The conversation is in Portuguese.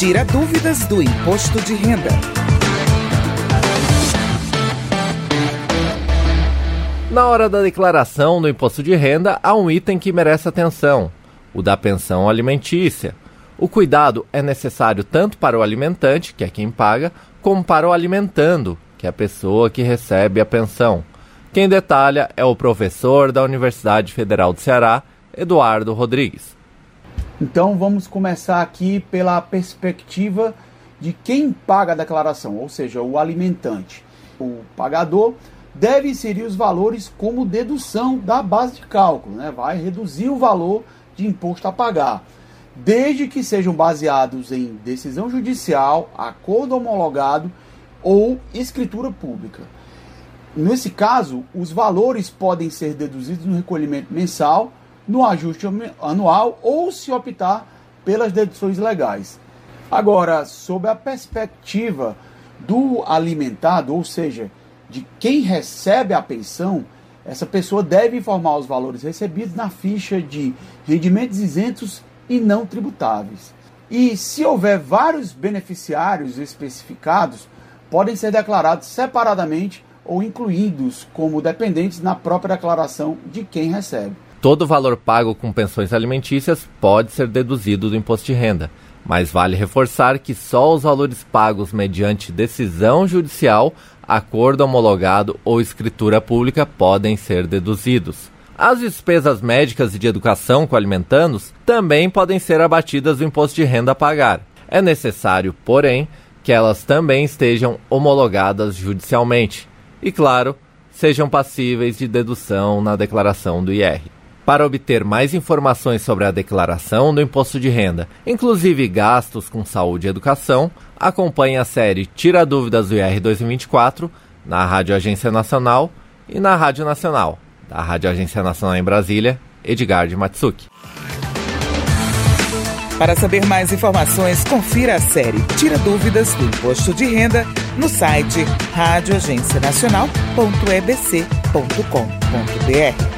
tira dúvidas do imposto de renda. Na hora da declaração do imposto de renda, há um item que merece atenção, o da pensão alimentícia. O cuidado é necessário tanto para o alimentante, que é quem paga, como para o alimentando, que é a pessoa que recebe a pensão. Quem detalha é o professor da Universidade Federal do Ceará, Eduardo Rodrigues. Então vamos começar aqui pela perspectiva de quem paga a declaração, ou seja, o alimentante. O pagador deve inserir os valores como dedução da base de cálculo, né? Vai reduzir o valor de imposto a pagar, desde que sejam baseados em decisão judicial, acordo homologado ou escritura pública. Nesse caso, os valores podem ser deduzidos no recolhimento mensal, no ajuste anual ou se optar pelas deduções legais. Agora, sob a perspectiva do alimentado, ou seja, de quem recebe a pensão, essa pessoa deve informar os valores recebidos na ficha de rendimentos isentos e não tributáveis. E se houver vários beneficiários especificados, podem ser declarados separadamente ou incluídos como dependentes na própria declaração de quem recebe. Todo valor pago com pensões alimentícias pode ser deduzido do imposto de renda, mas vale reforçar que só os valores pagos mediante decisão judicial, acordo homologado ou escritura pública podem ser deduzidos. As despesas médicas e de educação com alimentandos também podem ser abatidas do imposto de renda a pagar. É necessário, porém, que elas também estejam homologadas judicialmente e, claro, sejam passíveis de dedução na declaração do IR. Para obter mais informações sobre a declaração do imposto de renda, inclusive gastos com saúde e educação, acompanhe a série Tira Dúvidas do IR 2024 na Rádio Agência Nacional e na Rádio Nacional. Da Rádio Agência Nacional em Brasília, Edgar de Matsuki. Para saber mais informações, confira a série Tira Dúvidas do Imposto de Renda no site radioagencianacional.ebc.com.br.